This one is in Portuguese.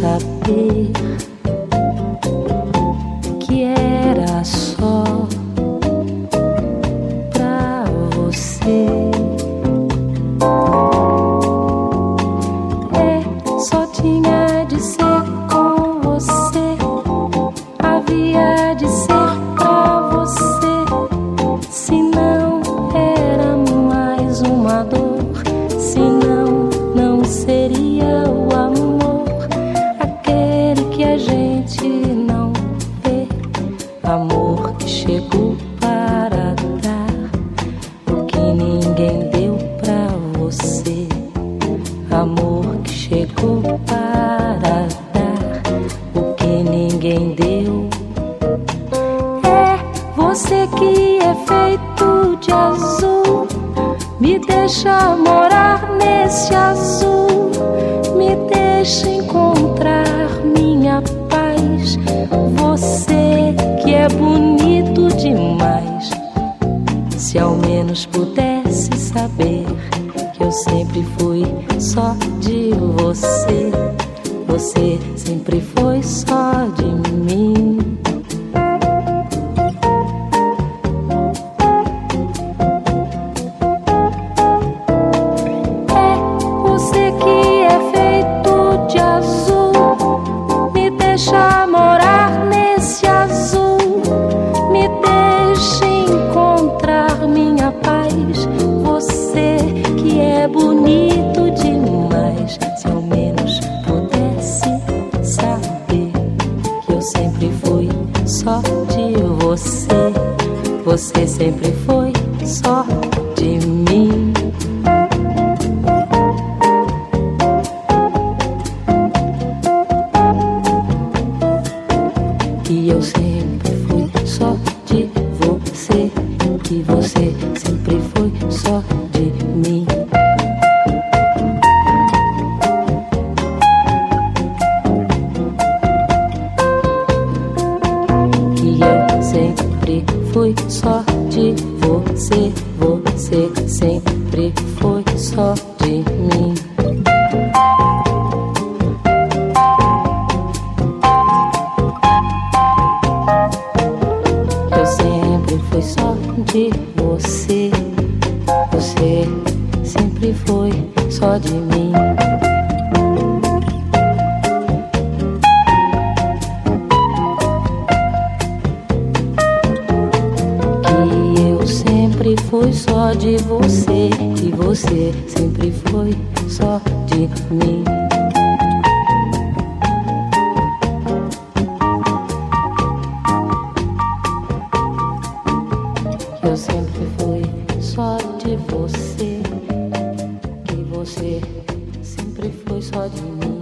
saber que era só pra você. Só tinha de ser com você, havia de ser pra você, senão era mais uma dor, senão não seria o amor, aquele que a gente não vê, amor que chegou para dar o que ninguém deu pra você, amor que chegou para dar o que ninguém deu. É você que é feito de azul, me deixa morar nesse azul, me deixa encontrar minha paz. Você que é bonito demais, se ao menos pudesse saber que eu sempre fui só de você, você sempre foi só de mim. É você que é feito de azul, me deixa morar nesse azul, me deixa encontrar minha paz. Você que é bonito demais, se ao menos pudesse saber que eu sempre fui só de você, você sempre foi só de mim. Que eu sempre fui só de você, que você sempre foi só de mim. Que eu sempre fui só de você, você sempre foi só de mim. Eu sempre fui só de você, você sempre foi só de mim. Que eu sempre fui só de você, que você sempre foi só de mim. Eu sempre fui só de você, que você sempre foi só de mim.